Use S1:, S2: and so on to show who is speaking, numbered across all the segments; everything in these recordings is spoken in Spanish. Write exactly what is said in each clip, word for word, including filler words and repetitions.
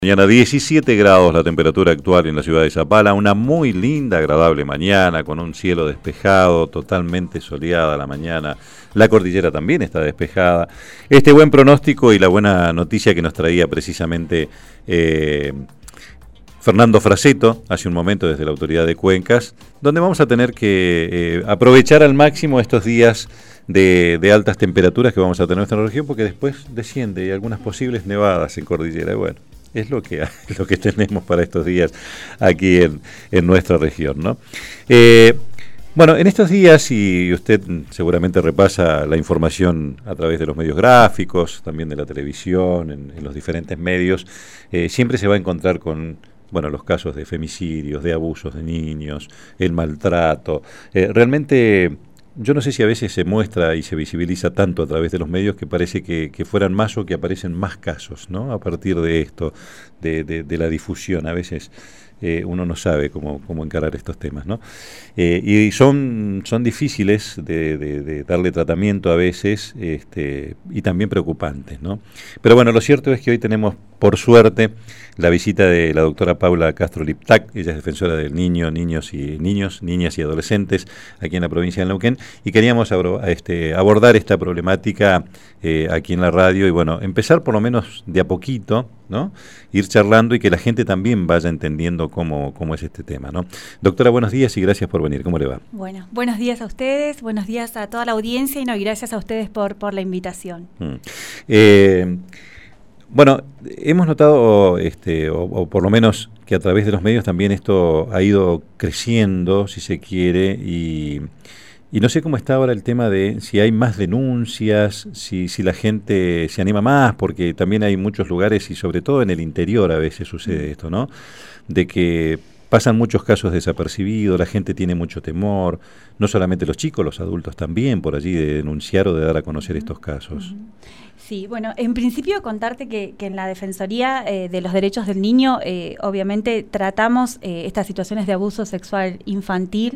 S1: Mañana diecisiete grados la temperatura actual en la ciudad de Zapala, una muy linda, agradable mañana, con un cielo despejado, totalmente soleada la mañana, la cordillera también está despejada. Este buen pronóstico y la buena noticia que nos traía precisamente eh, Fernando Fraseto hace un momento desde la Autoridad de Cuencas, donde vamos a tener que eh, aprovechar al máximo estos días de, de altas temperaturas que vamos a tener en nuestra región, porque después desciende y algunas posibles nevadas en cordillera, y bueno. Es lo que, lo que tenemos para estos días aquí en, en nuestra región, ¿no? Eh, bueno, en estos días, y usted seguramente repasa la información a través de los medios gráficos, también de la televisión, en, en los diferentes medios, eh, siempre se va a encontrar con, bueno, los casos de femicidios, de abusos de niños, el maltrato. Eh, realmente... Yo no sé si a veces se muestra y se visibiliza tanto a través de los medios que parece que, que fueran más o que aparecen más casos, ¿no? A partir de esto, de, de, de la difusión, a veces eh, uno no sabe cómo, cómo encarar estos temas, ¿no? Eh, y son, son difíciles de, de, de darle tratamiento a veces este, y también preocupantes, ¿no? Pero bueno, lo cierto es que hoy tenemos, por suerte, la visita de la doctora Paula Castro Liptak. Ella es defensora del niño, niños y niños, niñas y adolescentes aquí en la provincia de Neuquén, y queríamos abro, este, abordar esta problemática eh, aquí en la radio y bueno, empezar por lo menos de a poquito, ¿no? Ir charlando y que la gente también vaya entendiendo cómo, cómo es este tema, ¿no? Doctora, buenos días y gracias por venir. ¿Cómo le va?
S2: Bueno, buenos días a ustedes, buenos días a toda la audiencia y no, y gracias a ustedes por, por la invitación.
S1: Mm. Eh, Bueno, hemos notado, este, o, o por lo menos que a través de los medios también esto ha ido creciendo, si se quiere, y, y no sé cómo está ahora el tema de si hay más denuncias, si, si la gente se anima más, porque también hay muchos lugares y sobre todo en el interior a veces sucede esto, ¿no? De que pasan muchos casos desapercibidos, la gente tiene mucho temor, no solamente los chicos, los adultos también, por allí de denunciar o de dar a conocer estos casos.
S2: Sí, bueno, en principio contarte que, que en la Defensoría eh, de los Derechos del Niño, eh, obviamente tratamos eh, estas situaciones de abuso sexual infantil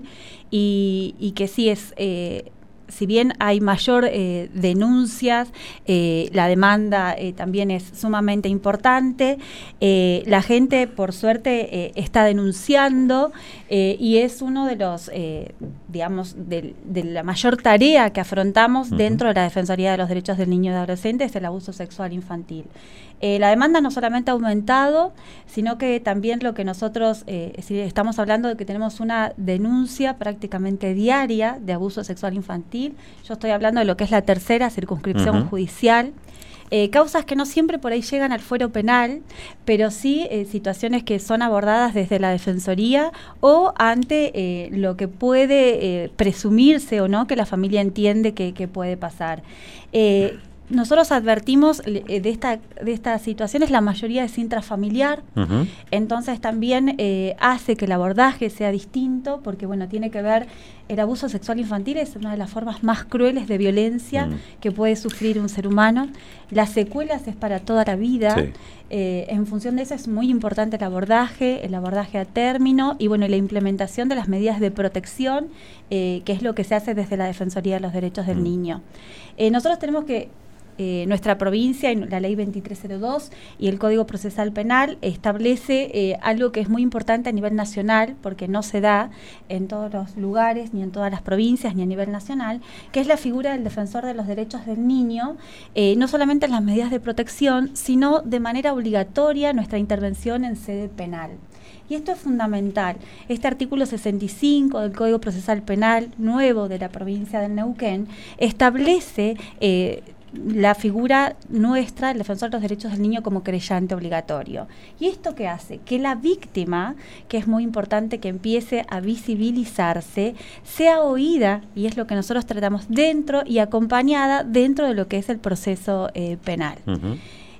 S2: y, y que sí es... Eh, si bien hay mayor eh, denuncias, eh, la demanda eh, también es sumamente importante, eh, la gente por suerte eh, está denunciando eh, y es uno de los, eh, digamos, de, de la mayor tarea que afrontamos uh-huh. dentro de la Defensoría de los Derechos del Niño y Adolescente, es el abuso sexual infantil. Eh, la demanda no solamente ha aumentado, sino que también lo que nosotros eh, estamos hablando de que tenemos una denuncia prácticamente diaria de abuso sexual infantil. Yo estoy hablando de lo que es la tercera circunscripción uh-huh. judicial. Eh, causas que no siempre por ahí llegan al fuero penal, pero sí eh, situaciones que son abordadas desde la Defensoría o ante eh, lo que puede eh, presumirse o no, que la familia entiende que, que puede pasar. Eh, Nosotros advertimos de, esta, de estas situaciones, la mayoría es intrafamiliar, uh-huh. entonces también eh, hace que el abordaje sea distinto, porque bueno, tiene que ver, el abuso sexual infantil es una de las formas más crueles de violencia uh-huh. que puede sufrir un ser humano. Las secuelas es para toda la vida, sí. eh, en función de eso es muy importante el abordaje, el abordaje a término y bueno, la implementación de las medidas de protección, eh, que es lo que se hace desde la Defensoría de los Derechos del uh-huh. Niño. Eh, nosotros tenemos que Eh, nuestra provincia, la ley veintitrés cero dos y el Código Procesal Penal establece eh, algo que es muy importante a nivel nacional, porque no se da en todos los lugares, ni en todas las provincias, ni a nivel nacional, que es la figura del defensor de los derechos del niño, eh, no solamente en las medidas de protección, sino de manera obligatoria nuestra intervención en sede penal. Y esto es fundamental. Este artículo sesenta y cinco del Código Procesal Penal nuevo de la provincia del Neuquén establece eh, la figura nuestra, el defensor de los derechos del niño, como querellante obligatorio. ¿Y esto qué hace? Que la víctima, que es muy importante que empiece a visibilizarse, sea oída, y es lo que nosotros tratamos dentro y acompañada dentro de lo que es el proceso eh, penal. Uh-huh.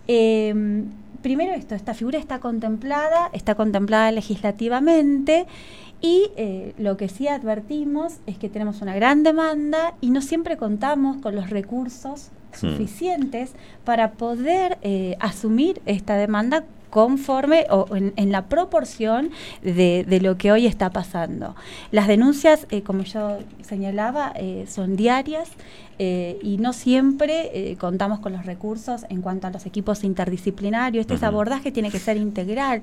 S2: Eh, primero esto, esta figura está contemplada, está contemplada legislativamente, y eh, lo que sí advertimos es que tenemos una gran demanda y no siempre contamos con los recursos suficientes mm. para poder eh, asumir esta demanda conforme o en, en la proporción de, de lo que hoy está pasando. Las denuncias, eh, como yo señalaba, eh, son diarias eh, y no siempre eh, contamos con los recursos en cuanto a los equipos interdisciplinarios. Este uh-huh. abordaje tiene que ser integral,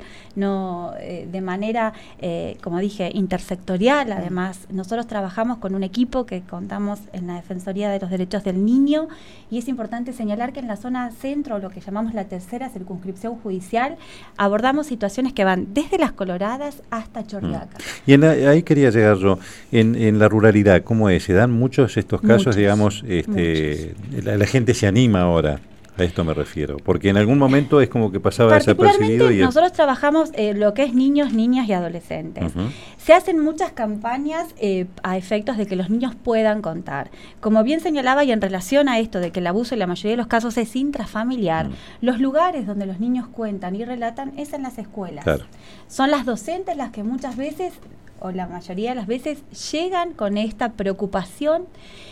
S2: no eh, de manera, eh, como dije, intersectorial. Además, nosotros trabajamos con un equipo que contamos en la Defensoría de los Derechos del Niño, y es importante señalar que en la zona centro, lo que llamamos la tercera circunscripción judicial, abordamos situaciones que van desde Las Coloradas hasta Chorriaca.
S1: Mm. Y en la, ahí quería llegar yo, en, en la ruralidad, ¿cómo es? ¿Se dan muchos estos casos, muchos, digamos, este, la, la gente se anima ahora? A esto me refiero, porque en algún momento es como que pasaba desapercibido. Y
S2: nosotros trabajamos eh, lo que es niños, niñas y adolescentes. Uh-huh. Se hacen muchas campañas eh, a efectos de que los niños puedan contar. Como bien señalaba, y en relación a esto de que el abuso en la mayoría de los casos es intrafamiliar, uh-huh. los lugares donde los niños cuentan y relatan es en las escuelas. Claro. Son las docentes las que muchas veces, o la mayoría de las veces, llegan con esta preocupación.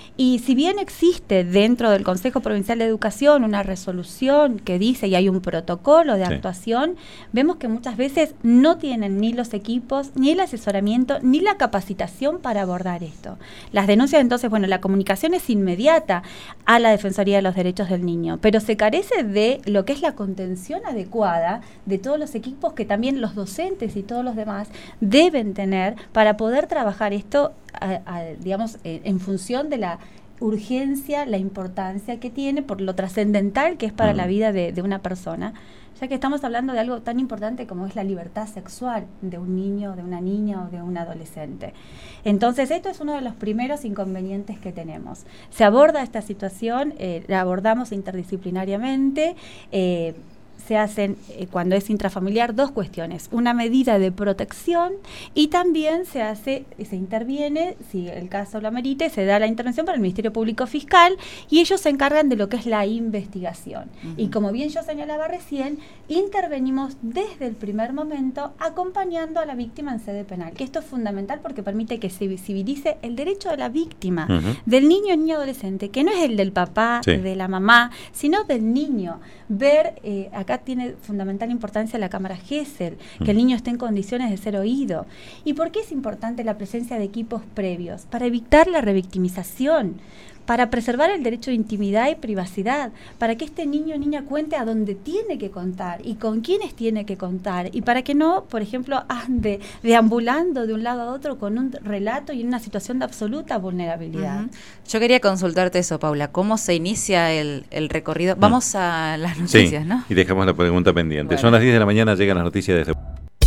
S2: Y si bien existe dentro del Consejo Provincial de Educación una resolución que dice y hay un protocolo de sí. actuación, vemos que muchas veces no tienen ni los equipos, ni el asesoramiento, ni la capacitación para abordar esto. Las denuncias, entonces, bueno, la comunicación es inmediata a la Defensoría de los Derechos del Niño, pero se carece de lo que es la contención adecuada de todos los equipos que también los docentes y todos los demás deben tener para poder trabajar esto, a, a, digamos, eh, en función de la urgencia, la importancia que tiene, por lo trascendental que es para mm. la vida de, de una persona, ya que estamos hablando de algo tan importante como es la libertad sexual de un niño, de una niña o de un adolescente. Entonces, esto es uno de los primeros inconvenientes que tenemos. Se aborda esta situación, eh, la abordamos interdisciplinariamente, eh, se hacen, eh, cuando es intrafamiliar, dos cuestiones: una medida de protección, y también se hace, se interviene, si el caso lo amerite, se da la intervención para el Ministerio Público Fiscal, y ellos se encargan de lo que es la investigación. Uh-huh. Y como bien yo señalaba recién, intervenimos desde el primer momento acompañando a la víctima en sede penal, que esto es fundamental porque permite que se visibilice el derecho de la víctima, uh-huh. del niño, niño adolescente, que no es el del papá, sí. de la mamá, sino del niño. Ver, eh, acá tiene fundamental importancia la cámara Gesell, que mm. el niño esté en condiciones de ser oído. ¿Y por qué es importante la presencia de equipos previos? Para evitar la revictimización, para preservar el derecho de intimidad y privacidad, para que este niño o niña cuente a dónde tiene que contar y con quiénes tiene que contar, y para que no, por ejemplo, ande deambulando de un lado a otro con un relato y en una situación de absoluta vulnerabilidad. Uh-huh.
S3: Yo quería consultarte eso, Paula, ¿cómo se inicia el, el recorrido? Vamos a las noticias,
S1: sí,
S3: ¿no? Y
S1: dejamos la pregunta pendiente. Bueno. Son las diez de la mañana, llegan las noticias de...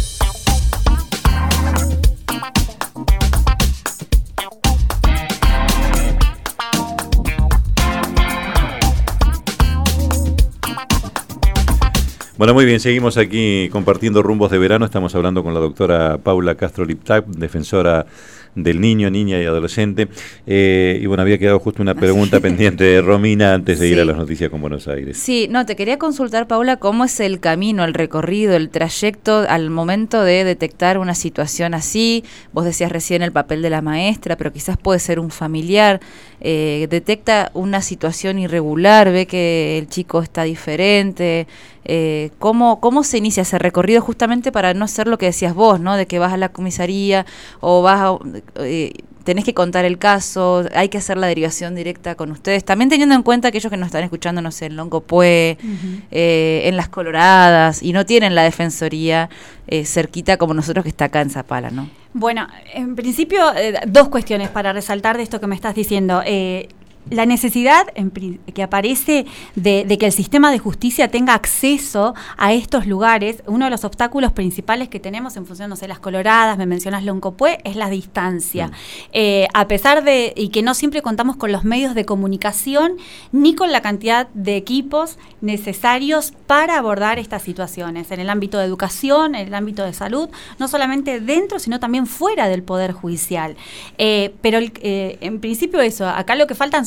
S1: Bueno, muy bien, seguimos aquí compartiendo rumbos de verano. Estamos hablando con la doctora Paula Castro-Liptak, defensora del niño, niña y adolescente. Eh, y bueno, había quedado justo una pregunta pendiente de Romina antes de sí. ir a las noticias con Buenos Aires.
S3: Sí, no, te quería consultar, Paula, cómo es el camino, el recorrido, el trayecto al momento de detectar una situación así. Vos decías recién el papel de la maestra, pero quizás puede ser un familiar. Eh, detecta una situación irregular, ve que el chico está diferente. Eh, ¿cómo, ¿Cómo se inicia ese recorrido justamente para no ser lo que decías vos, ¿no? De que vas a la comisaría o vas a... Eh, tenés que contar el caso, hay que hacer la derivación directa con ustedes, también teniendo en cuenta aquellos que nos están escuchando, no sé, en Loncopué, uh-huh. eh, en Las Coloradas, y no tienen la defensoría eh, cerquita como nosotros, que está acá en Zapala, ¿no?
S2: Bueno, en principio, eh, dos cuestiones para resaltar de esto que me estás diciendo. Eh, La necesidad en, que aparece de, de que el sistema de justicia tenga acceso a estos lugares. Uno de los obstáculos principales que tenemos en función, no sé, Las Coloradas, me mencionas Loncopué, es la distancia. Mm. Eh, a pesar de, y que no siempre contamos con los medios de comunicación, ni con la cantidad de equipos necesarios para abordar estas situaciones, en el ámbito de educación, en el ámbito de salud, no solamente dentro, sino también fuera del Poder Judicial. Eh, pero el, eh, en principio eso, acá lo que faltan son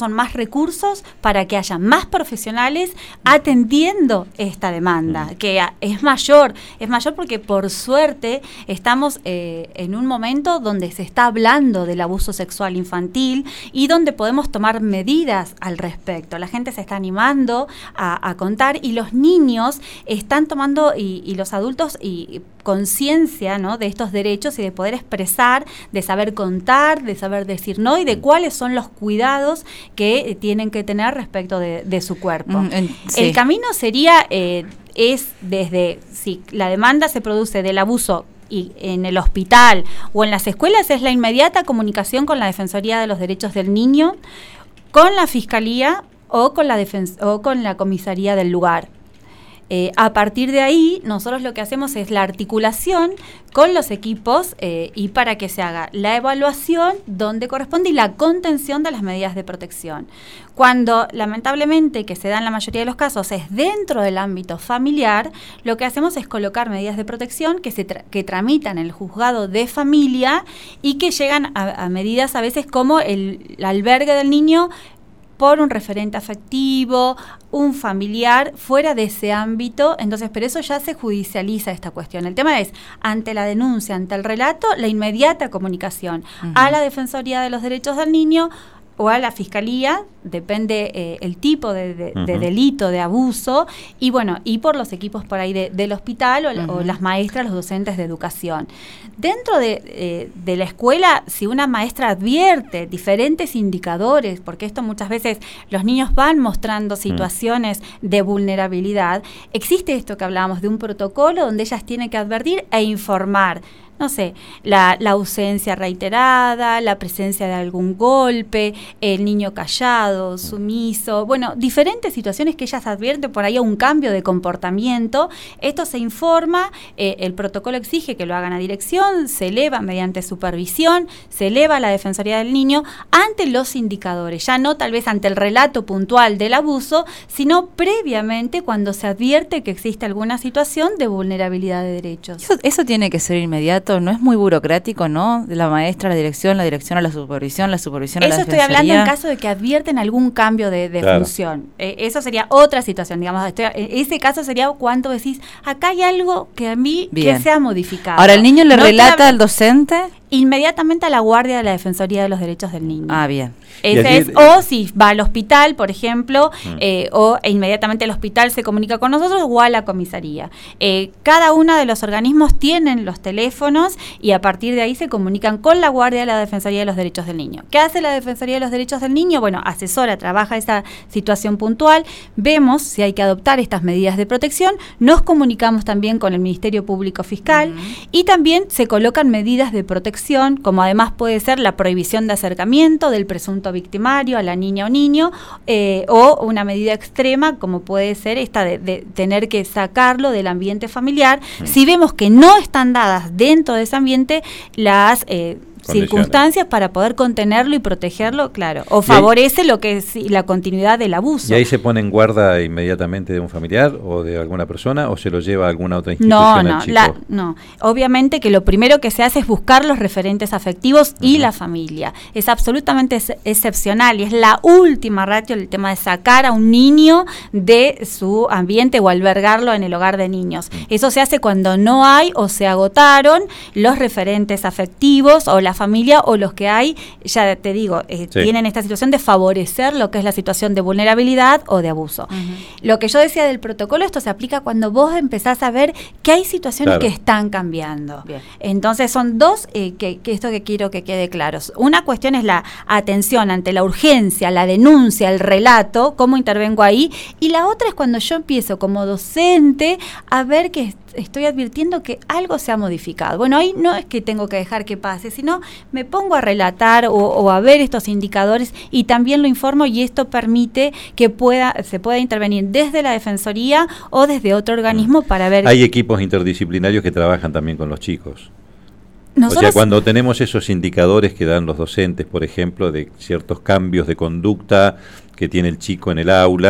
S2: son más recursos para que haya más profesionales atendiendo esta demanda, que es mayor, es mayor porque por suerte estamos eh, en un momento donde se está hablando del abuso sexual infantil y donde podemos tomar medidas al respecto. La gente se está animando a, a contar y los niños están tomando, y, y los adultos, y conciencia, ¿no?, de estos derechos y de poder expresar, de saber contar, de saber decir no y de cuáles son los cuidados que eh, tienen que tener respecto de, de su cuerpo. Mm, en, sí. El camino sería, eh, es desde, si la demanda se produce del abuso y en el hospital o en las escuelas, es la inmediata comunicación con la Defensoría de los Derechos del Niño, con la Fiscalía o con la, defens- o con la comisaría del lugar. Eh, a partir de ahí, nosotros lo que hacemos es la articulación con los equipos eh, y para que se haga la evaluación donde corresponde y la contención de las medidas de protección. Cuando, lamentablemente, que se da en la mayoría de los casos, es dentro del ámbito familiar, lo que hacemos es colocar medidas de protección que se tra- que tramitan en el juzgado de familia y que llegan a, a medidas a veces como el, el albergue del niño por un referente afectivo, un familiar fuera de ese ámbito, entonces, pero eso ya se judicializa esta cuestión. El tema es, ante la denuncia, ante el relato, la inmediata comunicación uh-huh. a la Defensoría de los Derechos del Niño o a la Fiscalía, depende eh, el tipo de, de, uh-huh. de delito, de abuso, y bueno, y por los equipos por ahí de, del hospital o, uh-huh. o las maestras, los docentes de educación. Dentro de, eh, de la escuela, si una maestra advierte diferentes indicadores, porque esto muchas veces los niños van mostrando situaciones uh-huh. de vulnerabilidad, existe esto que hablábamos de un protocolo donde ellas tienen que advertir e informar. No sé, la, la ausencia reiterada, la presencia de algún golpe, el niño callado, sumiso, bueno, diferentes situaciones que ellas advierten por ahí a un cambio de comportamiento. Esto se informa, eh, el protocolo exige que lo hagan a dirección, se eleva mediante supervisión, se eleva a la Defensoría del Niño ante los indicadores, ya no tal vez ante el relato puntual del abuso, sino previamente cuando se advierte que existe alguna situación de vulnerabilidad de derechos.
S3: Eso, eso tiene que ser inmediato. No es muy burocrático, ¿no? De la maestra a la dirección, la dirección a la supervisión, la supervisión a la defensoría.
S2: Eso estoy hablando en caso de que advierten algún cambio de, de claro. función. Eh, eso sería otra situación, digamos. Estoy, ese caso sería cuando decís, acá hay algo que a mí Bien. que sea modificado.
S3: Ahora, ¿el niño le
S2: no
S3: relata
S2: tra-
S3: al docente?
S2: Inmediatamente a la guardia de la Defensoría de los Derechos del Niño.
S3: Ah, bien.
S2: Ese es, o si va al hospital, por ejemplo, mm. eh, o e inmediatamente el hospital se comunica con nosotros o a la comisaría. Eh, cada uno de los organismos tienen los teléfonos y a partir de ahí se comunican con la guardia de la Defensoría de los Derechos del Niño. ¿Qué hace la Defensoría de los Derechos del Niño? Bueno, asesora, trabaja esa situación puntual, vemos si hay que adoptar estas medidas de protección, nos comunicamos también con el Ministerio Público Fiscal mm. y también se colocan medidas de protección, como además puede ser la prohibición de acercamiento del presunto victimario a la niña o niño, eh, o una medida extrema como puede ser esta de, de tener que sacarlo del ambiente familiar. Mm. Si vemos que no están dadas dentro de ese ambiente las eh, circunstancias para poder contenerlo y protegerlo, claro, o favorece ahí, lo que es la continuidad del abuso.
S1: ¿Y ahí se pone en guarda inmediatamente de un familiar o de alguna persona o se lo lleva a alguna otra institución?
S2: No, no, la, no. Obviamente que lo primero que se hace es buscar los referentes afectivos uh-huh. y la familia. Es absolutamente ex- excepcional y es la última ratio el tema de sacar a un niño de su ambiente o albergarlo en el hogar de niños. Uh-huh. Eso se hace cuando no hay o se agotaron los referentes afectivos o la familia o los que hay, ya te digo, eh, sí. tienen esta situación de favorecer lo que es la situación de vulnerabilidad o de abuso. Uh-huh. Lo que yo decía del protocolo, esto se aplica cuando vos empezás a ver que hay situaciones claro. que están cambiando. Bien. Entonces son dos, eh, que, que esto que quiero que quede claro. Una cuestión es la atención ante la urgencia, la denuncia, el relato, cómo intervengo ahí, y la otra es cuando yo empiezo como docente a ver que estoy advirtiendo que algo se ha modificado. Bueno, ahí no es que tengo que dejar que pase, sino me pongo a relatar o, o a ver estos indicadores y también lo informo y esto permite que pueda se pueda intervenir desde la Defensoría o desde otro organismo para ver...
S1: Hay equipos interdisciplinarios que trabajan también con los chicos.
S2: Nosotros,
S1: o sea, cuando tenemos esos indicadores que dan los docentes, por ejemplo, de ciertos cambios de conducta que tiene el chico en el aula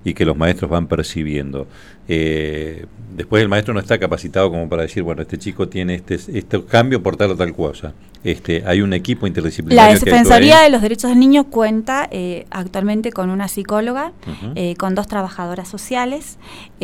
S1: y que los maestros van percibiendo. Eh, después el maestro no está capacitado como para decir, bueno, este chico tiene este, este cambio por tal o tal cosa. Este, hay un equipo interdisciplinario.
S2: La Defensoría de los Derechos del Niño cuenta eh, actualmente con una psicóloga, uh-huh. eh, con dos trabajadoras sociales,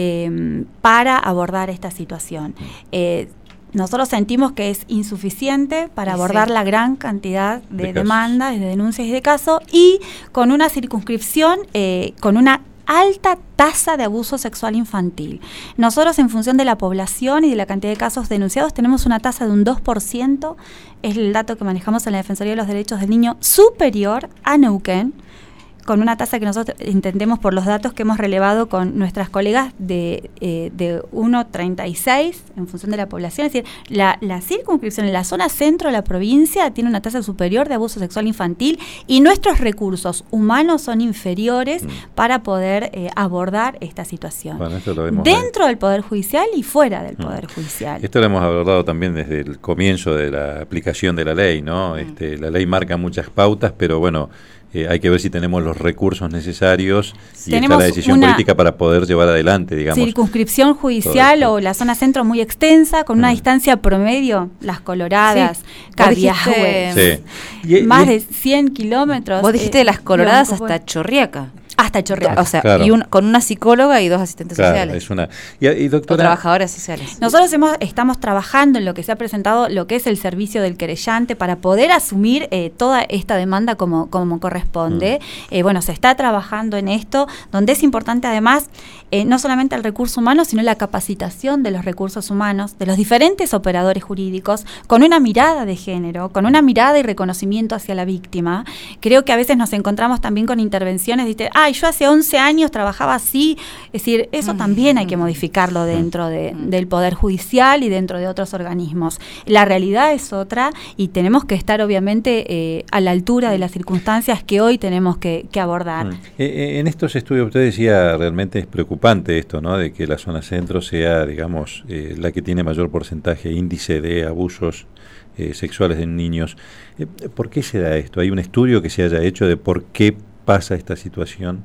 S2: eh, para abordar esta situación. Eh, Nosotros sentimos que es insuficiente para abordar sí. la gran cantidad de, de demandas, de denuncias y de casos, y con una circunscripción, eh, con una alta tasa de abuso sexual infantil. Nosotros, en función de la población y de la cantidad de casos denunciados, tenemos una tasa de un dos por ciento, es el dato que manejamos en la Defensoría de los Derechos del Niño, superior a Neuquén, con una tasa que nosotros entendemos por los datos que hemos relevado con nuestras colegas de, eh, de uno coma treinta y seis en función de la población. Es decir, la, la circunscripción en la zona centro de la provincia tiene una tasa superior de abuso sexual infantil y nuestros recursos humanos son inferiores mm. para poder eh, abordar esta situación. Bueno, esto lo vemos dentro ahí. del Poder Judicial y fuera del mm. Poder Judicial.
S1: Esto lo hemos abordado también desde el comienzo de la aplicación de la ley, ¿no? Mm. Este, la ley marca muchas pautas, pero bueno, Eh, hay que ver si tenemos los recursos necesarios y tenemos está la decisión política para poder llevar adelante, digamos.
S2: Circunscripción judicial o la zona centro muy extensa, con mm. una distancia promedio, Las Coloradas, sí. Cabiahue, sí. y, más y, de cien kilómetros.
S3: Vos dijiste eh, de Las Coloradas hasta bueno. Chorriaca.
S2: Hasta Chorriaca.
S3: O sea, claro. y un, con una psicóloga y dos asistentes
S1: claro,
S3: sociales.
S1: Es una, y, y doctora,
S3: o trabajadoras sociales.
S2: Nosotros hemos, estamos trabajando en lo que se ha presentado, lo que es el servicio del querellante, para poder asumir eh, toda esta demanda como, como corresponde. Mm. Eh, bueno, se está trabajando en esto, donde es importante además eh, no solamente el recurso humano, sino la capacitación de los recursos humanos, de los diferentes operadores jurídicos, con una mirada de género, con una mirada y reconocimiento hacia la víctima. Creo que a veces nos encontramos también con intervenciones de, ah, yo hace once años trabajaba así, es decir, eso también hay que modificarlo dentro de, del Poder Judicial y dentro de otros organismos. La realidad es otra y tenemos que estar obviamente eh, a la altura de las circunstancias que hoy tenemos que, que abordar.
S1: Mm. Eh, en estos estudios, usted decía, realmente es preocupante esto, ¿no? De que la zona centro sea, digamos, eh, la que tiene mayor porcentaje, índice de abusos eh, sexuales de niños. Eh, ¿Por qué se da esto? ¿Hay un estudio que se haya hecho de por qué pasa esta situación?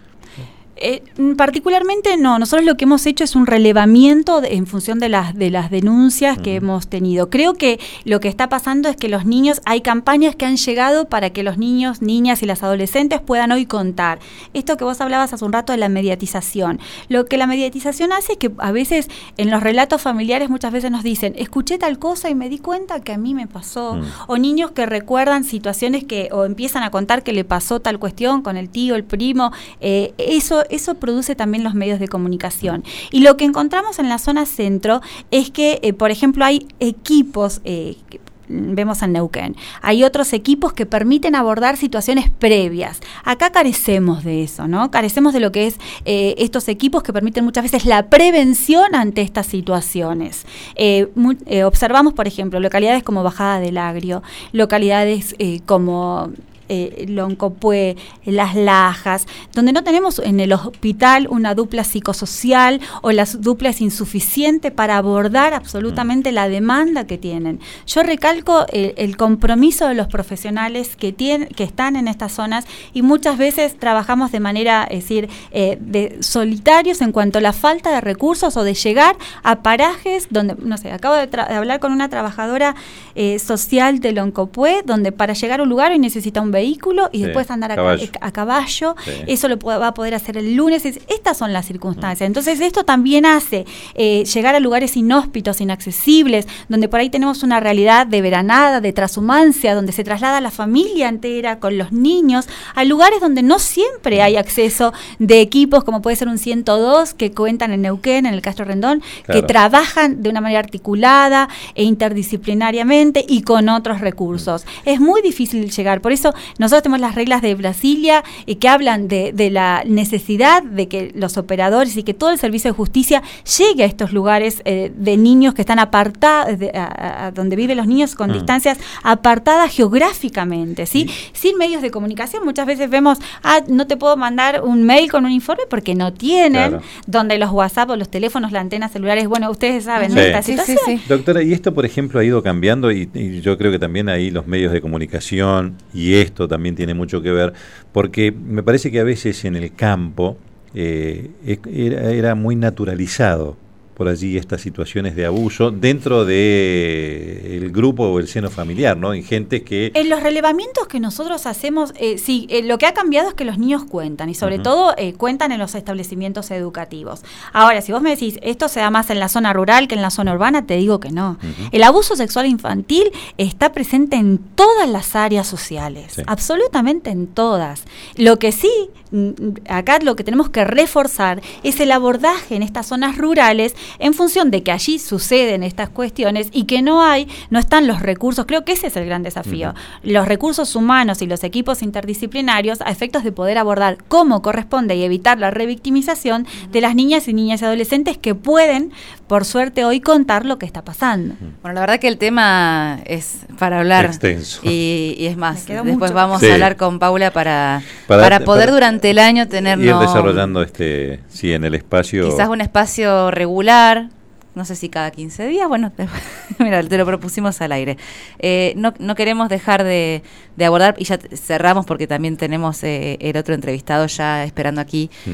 S2: Eh, particularmente no, nosotros lo que hemos hecho es un relevamiento de, en función de las de las denuncias uh-huh. que hemos tenido. Creo que lo que está pasando es que los niños, hay campañas que han llegado para que los niños, niñas y las adolescentes puedan hoy contar. Esto que vos hablabas hace un rato de la mediatización. Lo que la mediatización hace es que a veces en los relatos familiares muchas veces nos dicen, escuché tal cosa y me di cuenta que a mí me pasó. Uh-huh. O niños que recuerdan situaciones que, o empiezan a contar que le pasó tal cuestión con el tío, el primo, eh, eso Eso produce también los medios de comunicación. Y lo que encontramos en la zona centro es que, eh, por ejemplo, hay equipos, eh, que vemos en Neuquén, hay otros equipos que permiten abordar situaciones previas. Acá carecemos de eso, ¿no? Carecemos de lo que es eh, estos equipos que permiten muchas veces la prevención ante estas situaciones. Eh, muy, eh, observamos, por ejemplo, localidades como Bajada del Agrio, localidades eh, como Eh, Loncopué, Las Lajas, donde no tenemos en el hospital una dupla psicosocial o la dupla es insuficiente para abordar absolutamente mm. la demanda que tienen. Yo recalco el, el compromiso de los profesionales que, tienen, que están en estas zonas y muchas veces trabajamos de manera, es decir, eh, de solitarios en cuanto a la falta de recursos o de llegar a parajes donde, no sé, acabo de, tra- de hablar con una trabajadora eh, social de Loncopué, donde para llegar a un lugar hoy necesita un vehículo y sí, después andar a caballo, a caballo. Sí. Eso lo puede, va a poder hacer el lunes. Estas son las circunstancias. Mm. Entonces esto también hace eh, llegar a lugares inhóspitos, inaccesibles, donde por ahí tenemos una realidad de veranada, de transhumancia, donde se traslada la familia entera con los niños, a lugares donde no siempre hay acceso de equipos, como puede ser un ciento dos, que cuentan en Neuquén, en el Castro Rendón, claro, que trabajan de una manera articulada e interdisciplinariamente y con otros recursos. Mm. Es muy difícil llegar. Por eso nosotros tenemos las reglas de Brasilia eh, que hablan de, de la necesidad de que los operadores y que todo el servicio de justicia llegue a estos lugares eh, de niños que están apartados, de, a, a donde viven los niños con mm. distancias apartadas geográficamente, ¿sí? ¿Sí? Sin medios de comunicación. Muchas veces vemos, ah, no te puedo mandar un mail con un informe porque no tienen, claro, donde los WhatsApp o los teléfonos, las antenas celulares, bueno, ustedes saben, sí, ¿no? Esta
S1: sí,
S2: situación.
S1: Sí, sí. Doctora, y esto, por ejemplo, ha ido cambiando y, y yo creo que también ahí los medios de comunicación y esto también tiene mucho que ver, porque me parece que a veces en el campo eh, era, era muy naturalizado por allí estas situaciones de abuso dentro de el grupo o el seno familiar, ¿no? En gente que...
S2: En los relevamientos que nosotros hacemos, eh, sí, eh, lo que ha cambiado es que los niños cuentan y sobre uh-huh. todo eh, cuentan en los establecimientos educativos. Ahora, si vos me decís, esto se da más en la zona rural que en la zona urbana, te digo que no. Uh-huh. El abuso sexual infantil está presente en todas las áreas sociales, sí. absolutamente en todas. Lo que sí, acá lo que tenemos que reforzar es el abordaje en estas zonas rurales en función de que allí suceden estas cuestiones y que no hay, no están los recursos, creo que ese es el gran desafío, uh-huh. los recursos humanos y los equipos interdisciplinarios a efectos de poder abordar cómo corresponde y evitar la revictimización uh-huh. de las niñas y niñas y adolescentes que pueden, por suerte hoy, contar lo que está pasando. Uh-huh.
S3: Bueno, la verdad que el tema es para hablar
S1: extenso.
S3: Y, y es más, después
S2: mucho.
S3: vamos
S1: sí.
S3: a hablar con Paula para,
S1: para,
S3: para poder
S1: para
S3: durante el año tenernos...
S1: Ir desarrollando este, sí, en el espacio...
S3: Quizás un espacio regular, no sé si cada quince días, bueno, te, mira, te lo propusimos al aire. Eh, no, no queremos dejar de, de abordar, y ya cerramos porque también tenemos eh, el otro entrevistado ya esperando aquí. Mm.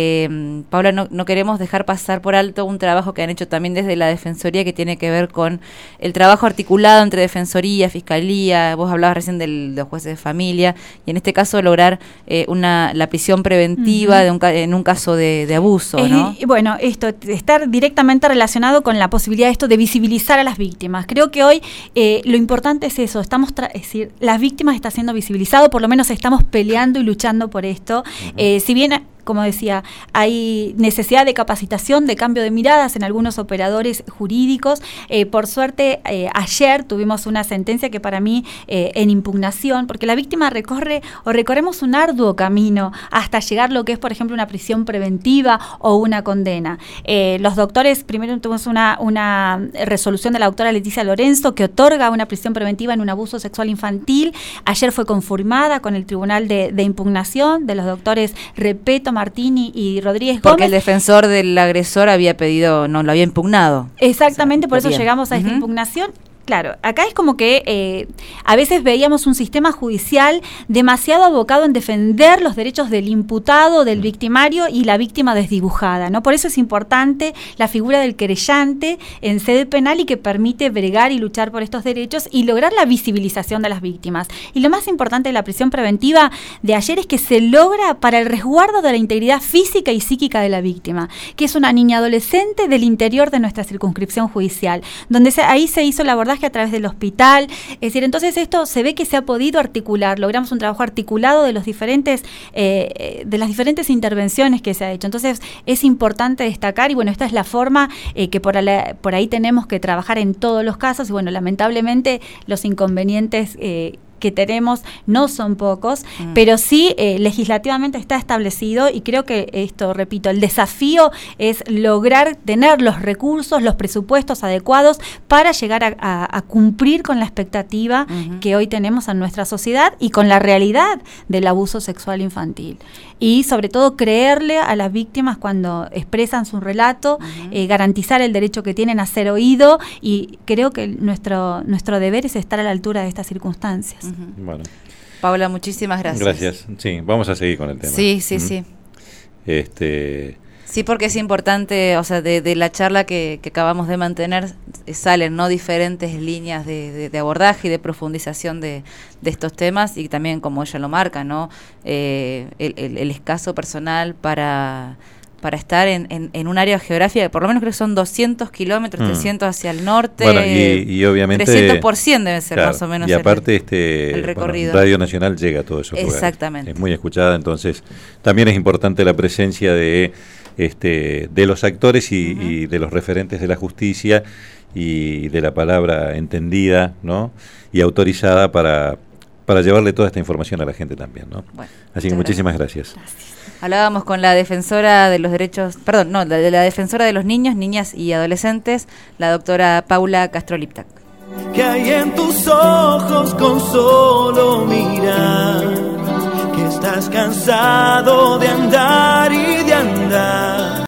S3: Eh, Paula, no, no queremos dejar pasar por alto un trabajo que han hecho también desde la Defensoría que tiene que ver con el trabajo articulado entre Defensoría, Fiscalía, vos hablabas recién del, de los jueces de familia, y en este caso lograr eh, una la prisión preventiva uh-huh. de un, en un caso de, de abuso,
S2: eh,
S3: ¿no?
S2: Bueno, esto, estar directamente relacionado con la posibilidad de esto de visibilizar a las víctimas. Creo que hoy eh, lo importante es eso, estamos tra- es decir, las víctimas están siendo visibilizadas, por lo menos estamos peleando y luchando por esto. Uh-huh. Eh, si bien, como decía, hay necesidad de capacitación, de cambio de miradas en algunos operadores jurídicos. Eh, por suerte, eh, ayer tuvimos una sentencia que para mí eh, en impugnación, porque la víctima recorre o recorremos un arduo camino hasta llegar a lo que es, por ejemplo, una prisión preventiva o una condena. Eh, los doctores, primero tuvimos una, una resolución de la doctora Leticia Lorenzo que otorga una prisión preventiva en un abuso sexual infantil. Ayer fue confirmada con el Tribunal de, de Impugnación de los doctores Repeto, Martini y Rodríguez Gómez.
S3: Porque el defensor del agresor había pedido, no lo había impugnado.
S2: Exactamente, o sea, por eso
S3: bien.
S2: llegamos a esta
S3: uh-huh.
S2: impugnación. Claro, acá es como que eh, a veces veíamos un sistema judicial demasiado abocado en defender los derechos del imputado, del victimario y la víctima desdibujada, ¿no? Por eso es importante la figura del querellante en sede penal y que permite bregar y luchar por estos derechos y lograr la visibilización de las víctimas. Y lo más importante de la prisión preventiva de ayer es que se logra para el resguardo de la integridad física y psíquica de la víctima, que es una niña adolescente del interior de nuestra circunscripción judicial, donde se, ahí se hizo la abordaje a través del hospital, es decir, entonces esto se ve que se ha podido articular, logramos un trabajo articulado de los diferentes, eh, de las diferentes intervenciones que se ha hecho, entonces es importante destacar y bueno, esta es la forma eh, que por, la, por ahí tenemos que trabajar en todos los casos y bueno, lamentablemente los inconvenientes eh, que tenemos no son pocos, mm. pero sí eh, legislativamente está establecido y creo que esto, repito, el desafío es lograr tener los recursos, los presupuestos adecuados para llegar a, a, a cumplir con la expectativa uh-huh. que hoy tenemos en nuestra sociedad y con la realidad del abuso sexual infantil. Y sobre todo creerle a las víctimas cuando expresan su relato, uh-huh. eh, garantizar el derecho que tienen a ser oído y creo que nuestro, nuestro deber es estar a la altura de estas circunstancias.
S3: Uh-huh.
S1: Bueno.
S3: Paula, muchísimas gracias.
S1: Gracias. Sí, vamos a seguir con el tema.
S3: Sí, sí, uh-huh. sí.
S1: Este...
S3: Sí, porque es importante, o sea, de, de la charla que, que acabamos de mantener salen no diferentes líneas de, de, de abordaje y de profundización de, de estos temas y también, como ella lo marca, ¿no? Eh, el, el, el escaso personal para... para estar en, en, en un área geográfica, por lo menos creo que son doscientos kilómetros, mm. trescientos hacia el norte,
S1: bueno, y, y obviamente
S3: trescientos por ciento debe ser
S1: claro,
S3: más o menos
S1: y aparte
S3: el,
S1: este
S3: el recorrido.
S1: Bueno, Radio Nacional llega a todos esos lugares.
S3: Exactamente.
S1: Es muy escuchada, entonces también es importante la presencia de este de los actores y, uh-huh. y de los referentes de la justicia y de la palabra entendida, ¿no? Y autorizada para, para llevarle toda esta información a la gente también, ¿no? Bueno, así que muchísimas gracias.
S2: gracias.
S3: Hablábamos con la defensora de los derechos, perdón, no, la, de la defensora de los niños, niñas y adolescentes, la doctora Paula Castro-Liptak.
S4: Que hay en tus ojos con solo mirar, que estás cansado de andar y de andar.